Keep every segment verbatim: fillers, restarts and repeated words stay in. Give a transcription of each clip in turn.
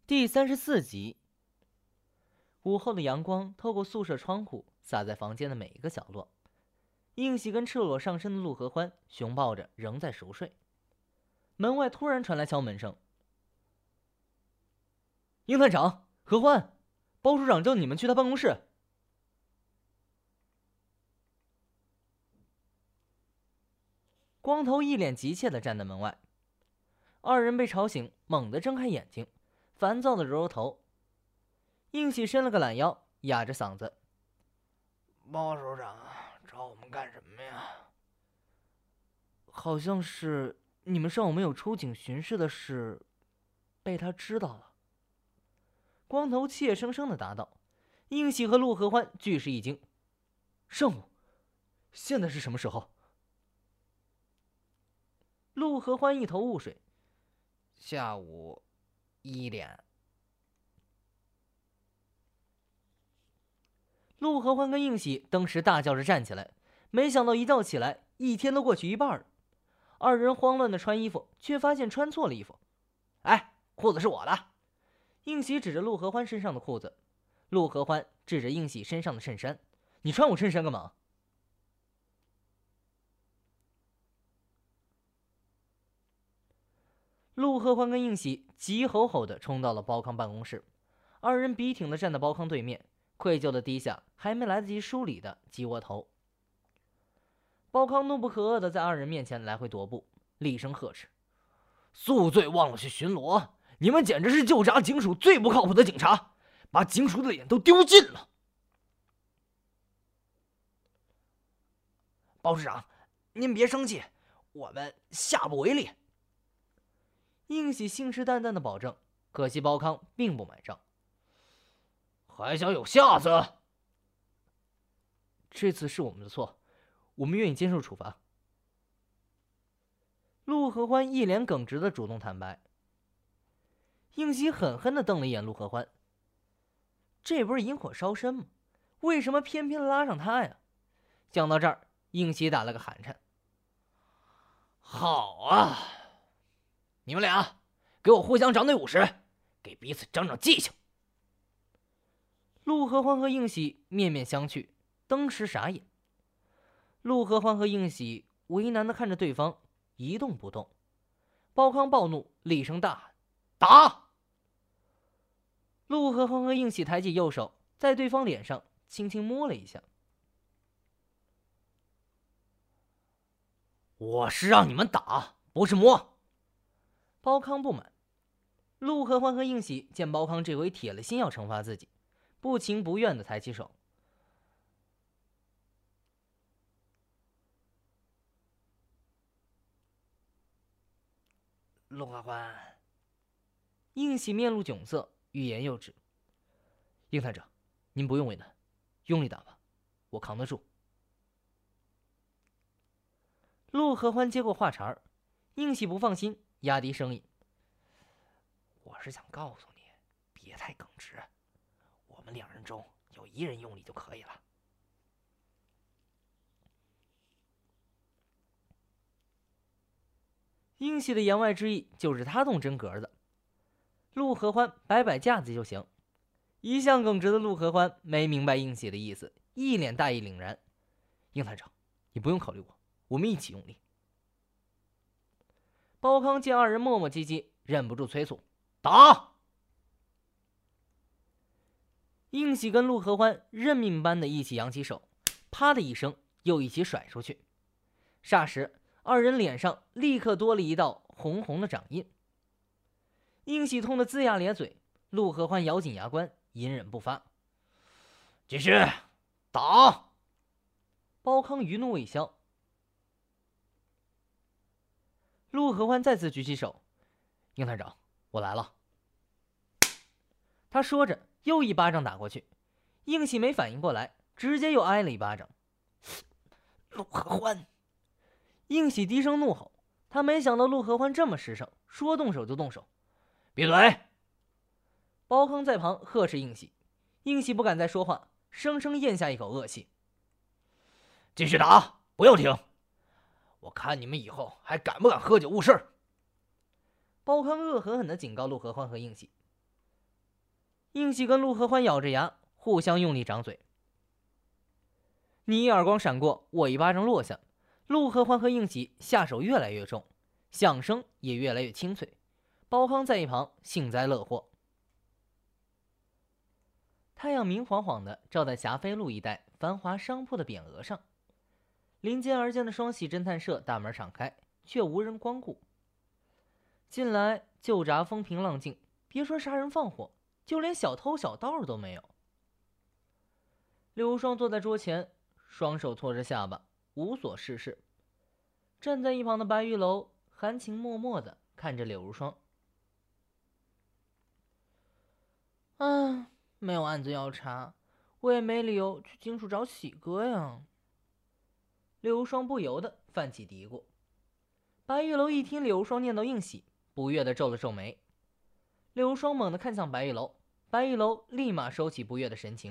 第三十四集。午后的阳光透过宿舍窗户洒在房间的每一个角落。应喜跟赤裸上身的陆合欢熊抱着仍在熟睡。门外突然传来敲门声。应探长，合欢，包处长叫你们去他办公室。光头一脸急切地站在门外。二人被吵醒，猛地睁开眼睛，烦躁地揉揉头。应喜伸了个懒腰，哑着嗓子：“ 包首长找我们干什么呀？”“ 好像是你们上午没有出警巡视的事，被他知道了。”光头怯生生地答道。应喜和陆合欢俱是一惊：“上午？现在是什么时候？”陆合欢一头雾水：“ 下午一点。” 陆合欢跟应喜当时大叫着站起来，没想到一觉起来，一天都过去一半了。二人慌乱的穿衣服，却发现穿错了衣服。“哎，裤子是我的！”应喜指着陆合欢身上的裤子，陆合欢指着应喜身上的衬衫：“你穿我衬衫干嘛？”陆合欢跟应喜急吼吼地冲到了包康办公室，二人笔挺地站在包康对面，愧疚地低下还没来得及梳理的鸡窝头。包康怒不可遏地在二人面前来回踱步，厉声呵斥：“宿醉忘了去巡逻，你们简直是旧闸警署最不靠谱的警察，把警署的脸都丢尽了！”“ 包市长，您别生气，我们下不为例。” 应喜信誓旦旦的保证，可惜包康并不买账。 “还想有下次？”“ 这次是我们的错，我们愿意接受处罚。”陆合欢一脸耿直的主动坦白。应喜狠狠地瞪了一眼陆合欢：“这不是引火烧身吗？为什么偏偏拉上他呀？”讲到这儿，应喜打了个寒颤：“ 好啊，你们俩给我互相长点五十，给彼此长长记性。” 陆合欢和应喜面面相觑，当时傻眼。陆合欢和应喜为难地看着对方，一动不动。包康暴怒，厉声大喊：“ 打！” 陆合欢和应喜抬起右手，在对方脸上轻轻摸了一下。 “我是让你们打，不是摸。” 包康不满。陆合欢和应喜见包康这回铁了心要惩罚自己，不情不愿地抬起手。 “陆合欢。” 应喜面露窘色，欲言又止。“应探长，您不用为难，用力打吧，我扛得住。”陆合欢接过话茬儿，应喜不放心，压低声音：“ 我是想告诉你，别太耿直，我们两人中有一人用力就可以了。” 应喜的言外之意就是他动真格的，陆合欢摆摆架子就行。一向耿直的陆合欢没明白应喜的意思，一脸大义凛然：“应探长，你不用考虑我，我们一起用力。”包康见二人磨磨唧唧，忍不住催促：“ 打！” 应喜跟陆合欢认命般的一起扬起手，啪的一声又一起甩出去。霎时二人脸上立刻多了一道红红的掌印。应喜痛得龇牙咧嘴，陆合欢咬紧牙关，隐忍不发。 “继续打！” 包康余怒未消。陆合欢再次举起手：“应探长，我来了。”他说着又一巴掌打过去。应喜没反应过来，直接又挨了一巴掌。 “陆合欢！” 应喜低声怒吼，他没想到陆合欢这么实诚，说动手就动手。 “闭嘴！” 包康在旁呵斥应喜。应喜不敢再说话，生生咽下一口恶气。 “继续打，不要停！我看你们以后还敢不敢喝酒误事！” 包康恶狠狠地警告陆合欢和应喜。 应喜跟陆合欢咬着牙，互相用力掌嘴。你一耳光闪过，我一巴掌落下，陆合欢和应喜下手越来越重，响声也越来越清脆。包康在一旁幸灾乐祸。太阳明晃晃的照在霞飞路一带繁华商铺的匾额上，临街而建的双喜侦探社大门敞开，却无人光顾。近来旧闸风平浪静，别说杀人放火，就连小偷小盗都没有。刘无双坐在桌前，双手托着下巴，无所事事。站在一旁的白玉楼含情脉脉地看着柳如霜。啊，没有案子要查，我也没理由去警署找喜哥呀。柳如霜不由得泛起嘀咕。白玉楼一听柳如霜念叨应喜，不悦地皱了皱眉。柳如霜猛地看向白玉楼，白玉楼立马收起不悦的神情。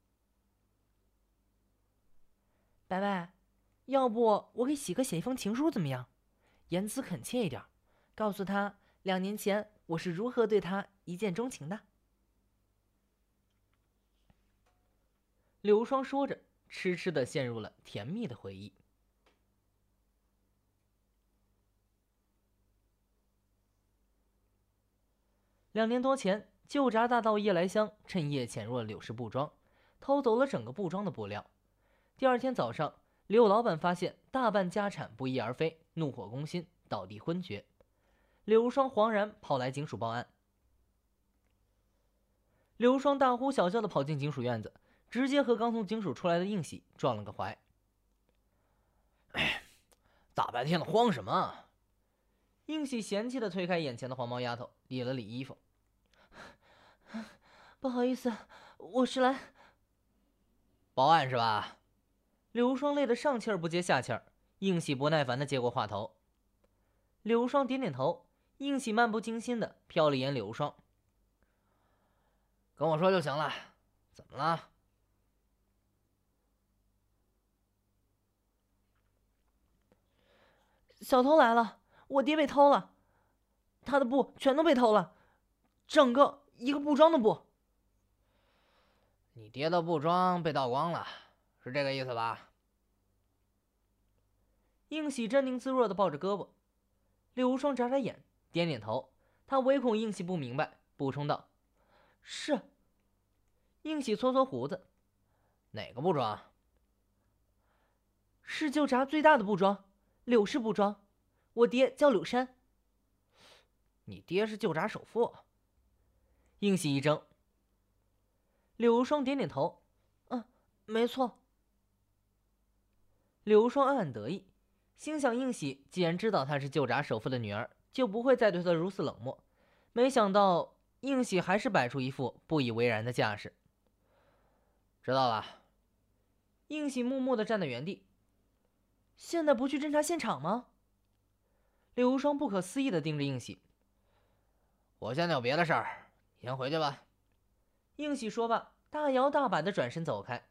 白白，要不我给喜哥写一封情书怎么样？言辞恳切一点，告诉他两年前我是如何对他一见钟情的。柳如霜说着，痴痴地陷入了甜蜜的回忆。两年多前，旧闸大盗叶来香趁夜潜入了柳氏布庄，偷走了整个布庄的布料。第二天早上，柳老板发现大半家产不翼而飞，怒火攻心，倒地昏厥。柳如霜惶然跑来警署报案。柳如霜大呼小叫地跑进警署院子，直接和刚从警署出来的应喜撞了个怀。 哎，大白天的慌什么？ 应喜嫌弃地推开眼前的黄毛丫头，理了理衣服。不好意思，我是来报案是吧？ 柳如霜累得上气儿不接下气儿，应喜不耐烦地接过话头。柳如霜点点头，应喜漫不经心地瞟了眼柳如霜。 跟我说就行了，怎么了？ 小偷来了，我爹被偷了，他的布全都被偷了，整个一个布庄的布。 你爹的布庄被盗光了，是这个意思吧？ 应喜镇定自若地抱着胳膊，柳无双眨眨眼，点点头。他唯恐应喜不明白，补充道：“是。”应喜搓搓胡子：“ 哪个布庄？”“ 是旧闸最大的布庄，柳氏布庄。我爹叫柳山。”“ 你爹是旧闸首富？” 应喜一怔。柳无双点点头：“嗯，没错。”柳无双暗暗得意，心想应喜既然知道她是旧闸首富的女儿，就不会再对她如此冷漠。没想到应喜还是摆出一副不以为然的架势。 知道了。 应喜木木地站在原地。现在不去侦查现场吗？柳无双不可思议地盯着应喜。 我现在有别的事儿，你先回去吧。 应喜说罢，大摇大摆地转身走开。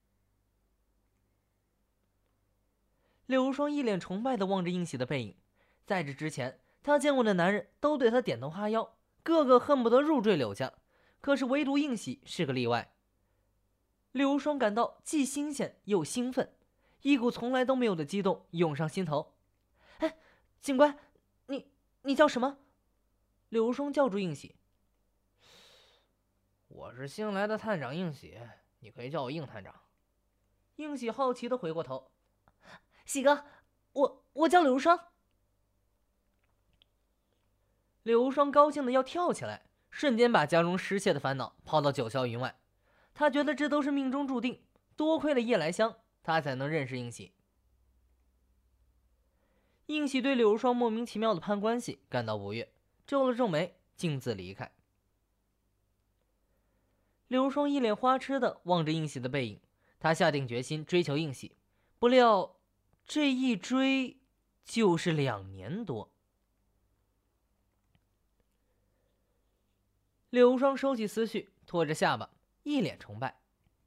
柳无双一脸崇拜地望着应喜的背影，在这之前，他见过的男人都对他点头哈腰，个个恨不得入赘柳家，可是唯独应喜是个例外。柳无双感到既新鲜又兴奋，一股从来都没有的激动涌上心头。哎，警官，你你叫什么？柳无双叫住应喜。 我是新来的探长应喜，你可以叫我应探长。 应喜好奇地回过头。喜哥，我我叫柳无双。柳无双高兴的要跳起来，瞬间把家中失窃的烦恼抛到九霄云外。他觉得这都是命中注定，多亏了夜来香，他才能认识应喜。应喜对柳无双莫名其妙的攀关系感到不悦，皱了皱眉，径自离开。柳无双一脸花痴的望着应喜的背影，他下定决心追求应喜，不料这一追就是两年多。柳无双收起思绪，拖着下巴，一脸崇拜。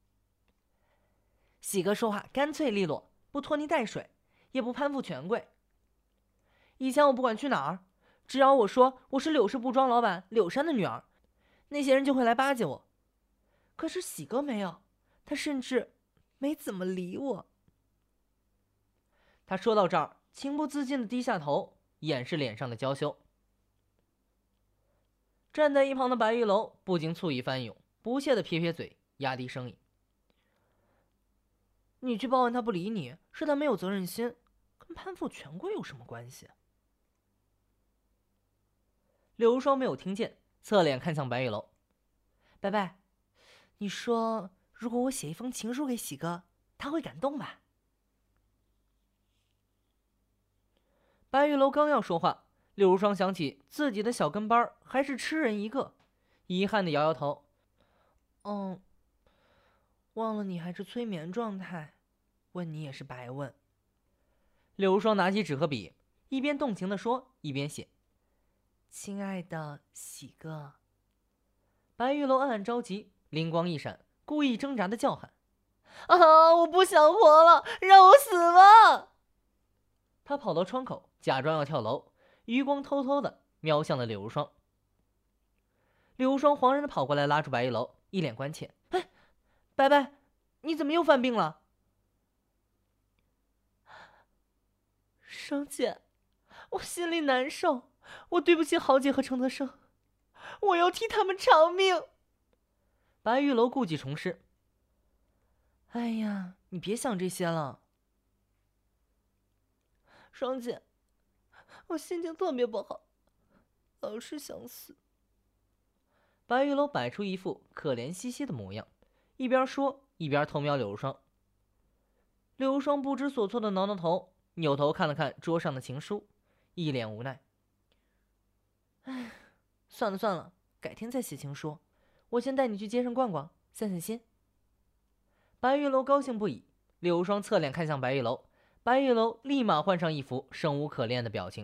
喜哥说话干脆利落，不拖泥带水，也不攀附权贵。以前我不管去哪儿，只要我说我是柳氏布庄老板柳山的女儿，那些人就会来巴结我， 可是喜哥没有，他甚至没怎么理我。他说到这儿，情不自禁地低下头，掩饰脸上的娇羞。站在一旁的白玉楼不禁醋意翻涌，不屑地撇撇嘴，压低声音：“你去报案，他不理你，是他没有责任心，跟攀附权贵有什么关系？”柳如霜没有听见，侧脸看向白玉楼：“白白，你说如果我写一封情书给喜哥，他会感动吧？”白玉楼刚要说话，柳如霜想起自己的小跟班还是痴人一个，遗憾地摇摇头：“嗯，忘了你还是催眠状态，问你也是白问。”柳如霜拿起纸和笔，一边动情地说，一边写：“亲爱的喜哥。”白玉楼暗暗着急，灵光一闪，故意挣扎地叫喊：“啊！我不想活了，让我死吧！”他跑到窗口，假装要跳楼，余光偷偷地瞄向了柳如霜。柳如霜惶然地跑过来，拉住白玉楼，一脸关切：“哎，白白，你怎么又犯病了？”“霜姐，我心里难受，我对不起豪姐和程德生，我要替他们偿命。”白玉楼故技重施：“哎呀，你别想这些了。霜姐，我心情特别不好，老是想死。”白玉楼摆出一副可怜兮兮的模样，一边说一边偷瞄柳如霜。柳如霜不知所措的挠挠头，扭头看了看桌上的情书，一脸无奈：“哎，算了算了，改天再写情书。我先带你去街上逛逛，散散心。”白玉楼高兴不已，柳如霜侧脸看向白玉楼，白玉楼立马换上一副生无可恋的表情。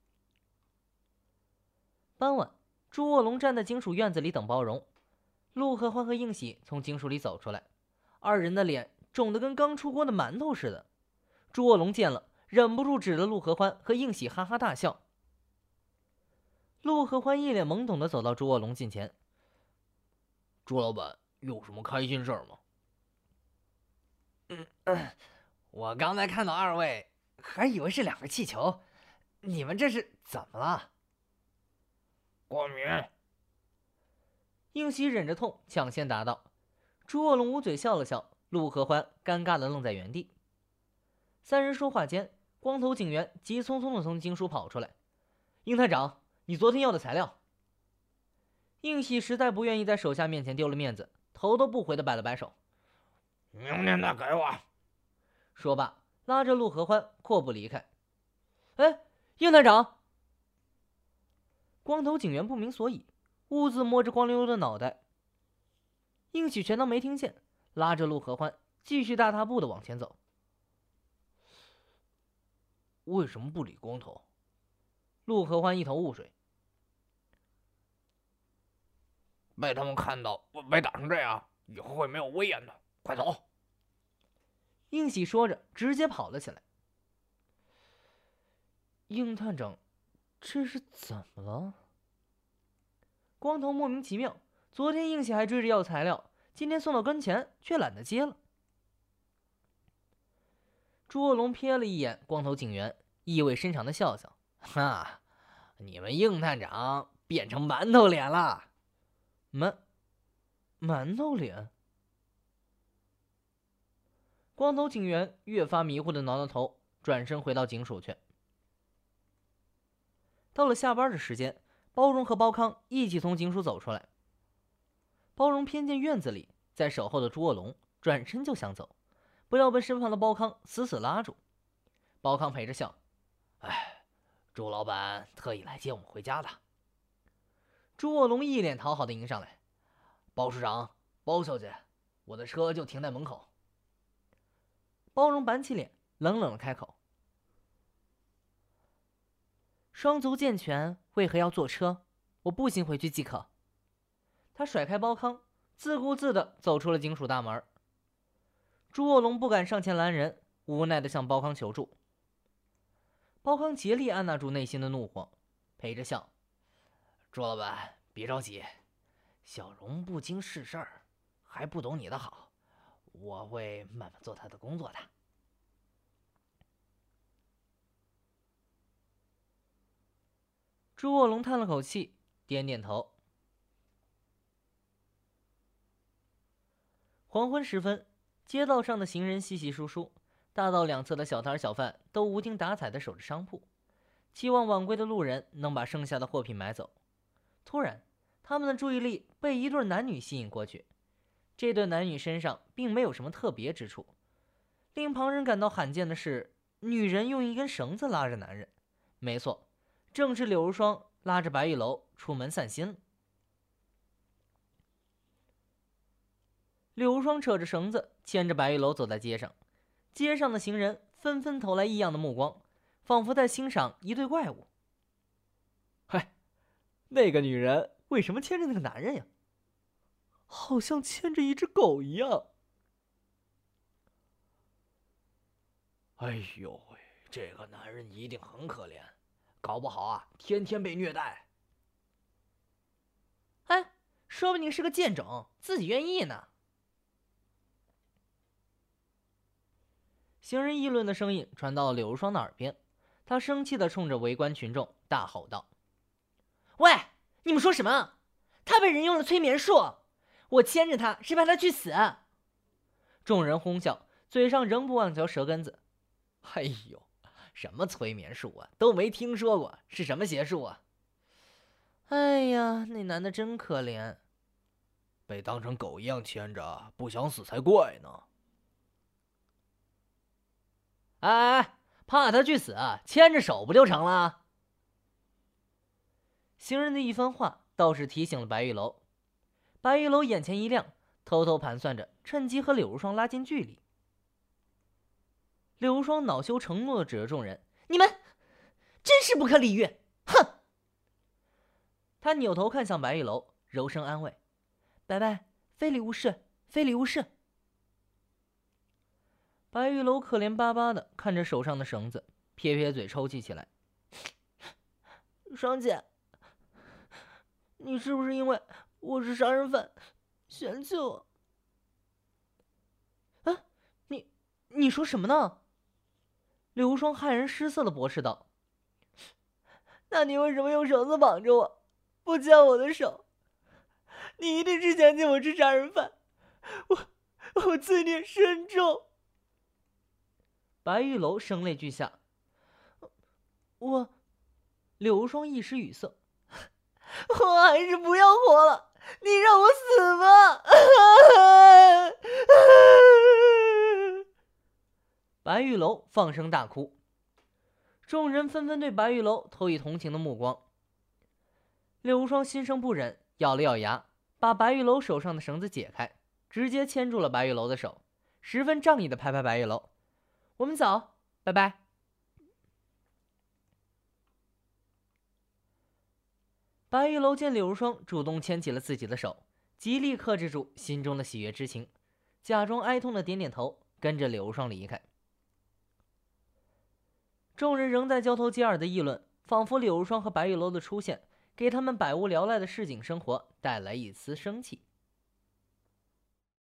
傍晚，朱卧龙站在警署院子里等包容，陆合欢和应喜从警署里走出来，二人的脸肿得跟刚出锅的馒头似的。朱卧龙见了，忍不住指着陆合欢和应喜哈哈大笑。陆合欢一脸懵懂地走到朱卧龙近前：“ 朱老板，有什么开心事儿吗？”“ 嗯嗯，我刚才看到二位，还以为是两个气球，你们这是怎么了？”“ 过敏。” 应喜忍着痛抢先答道。朱卧龙捂嘴笑了笑，陆合欢尴尬地愣在原地。三人说话间，光头警员急匆匆地从警署跑出来：“应探长，你昨天要的材料。”应喜实在不愿意在手下面前丢了面子，头都不回地摆了摆手：“ 明天再给我。” 说罢，拉着陆合欢阔步离开。“哎，应探长！”光头警员不明所以，兀自摸着光溜溜的脑袋。应喜全当没听见，拉着陆合欢继续大踏步地往前走。 “为什么不理光头？” 陆合欢一头雾水。 “被他们看到我被打成这样，以后会没有威严的。快走！” 应喜说着，直接跑了起来。应探长，这是怎么了？光头莫名其妙，昨天应喜还追着要材料，今天送到跟前却懒得接了。朱卧龙瞥了一眼光头警员，意味深长的笑笑：“ 哈，你们应探长变成馒头脸了。”“ 馒馒头脸？”光头警员越发迷糊的挠挠头，转身回到警署去。到了下班的时间，包荣和包康一起从警署走出来。包荣瞥见院子里在守候的朱卧龙，转身就想走，不料被身旁的包康死死拉住。包康陪着笑：“ 哎，朱老板特意来接我们回家的。” 朱卧龙一脸讨好的迎上来：“ 包市长，包小姐，我的车就停在门口。” 包荣板起脸，冷冷的开口：“双足健全，为何要坐车？我步行回去即可。”他甩开包康，自顾自地走出了警署大门。朱卧龙不敢上前拦人，无奈地向包康求助。包康竭力按捺住内心的怒火，陪着笑：“ 朱老板，别着急，小荣不经世事儿， 还不懂你的好，我会慢慢做他的工作的。 朱卧龙叹了口气，点点头。黄昏时分，街道上的行人稀稀疏疏，大道两侧的小摊小贩都无精打采地守着商铺，期望晚归的路人能把剩下的货品买走。突然，他们的注意力被一对男女吸引过去。这对男女身上并没有什么特别之处，令旁人感到罕见的是，女人用一根绳子拉着男人。没错，正是柳如霜拉着白玉楼出门散心了。柳如霜扯着绳子，牵着白玉楼走在街上，街上的行人纷纷投来异样的目光，仿佛在欣赏一对怪物。嗨，那个女人为什么牵着那个男人呀？好像牵着一只狗一样。 哎呦喂，这个男人一定很可怜，搞不好啊，天天被虐待。 哎，说不定是个贱种，自己愿意呢。行人议论的声音传到了柳如霜的耳边，他生气地冲着围观群众大吼道：“喂，你们说什么？他被人用了催眠术，我牵着他是怕他去死。”众人哄笑，嘴上仍不忘嚼舌根子。 哎呦，什么催眠术啊，都没听说过，是什么邪术啊？ 哎呀，那男的真可怜， 被当成狗一样牵着，不想死才怪呢。 哎哎，怕他去死，牵着手不就成了？行人的一番话倒是提醒了白玉楼。白玉楼眼前一亮，偷偷盘算着趁机和柳如霜拉近距离。柳如霜恼羞成怒地指着众人：“你们真是不可理喻！哼！”他扭头看向白玉楼，柔声安慰：“白白，非礼勿视，非礼勿视。”白玉楼可怜巴巴地看着手上的绳子，撇撇嘴抽泣起来：“霜姐，你是不是因为我是杀人犯，嫌弃我？”啊，你你说什么呢？柳无双骇然失色地驳斥道：“那你为什么用绳子绑着我，不牵我的手？你一定是嫌弃我是杀人犯，我我罪孽深重。”白玉楼声泪俱下：“我……”柳无双一时语塞：“我还是不要活了，你让我死吧！”白玉楼放声大哭，众人纷纷对白玉楼投以同情的目光。柳无双心生不忍，咬了咬牙，把白玉楼手上的绳子解开，直接牵住了白玉楼的手，十分仗义地拍拍白玉楼：“我们走，拜拜。”白玉楼见柳如霜主动牵起了自己的手，极力克制住心中的喜悦之情，假装哀痛的点点头，跟着柳如霜离开。众人仍在交头接耳的议论，仿佛柳如霜和白玉楼的出现给他们百无聊赖的市井生活带来一丝生气。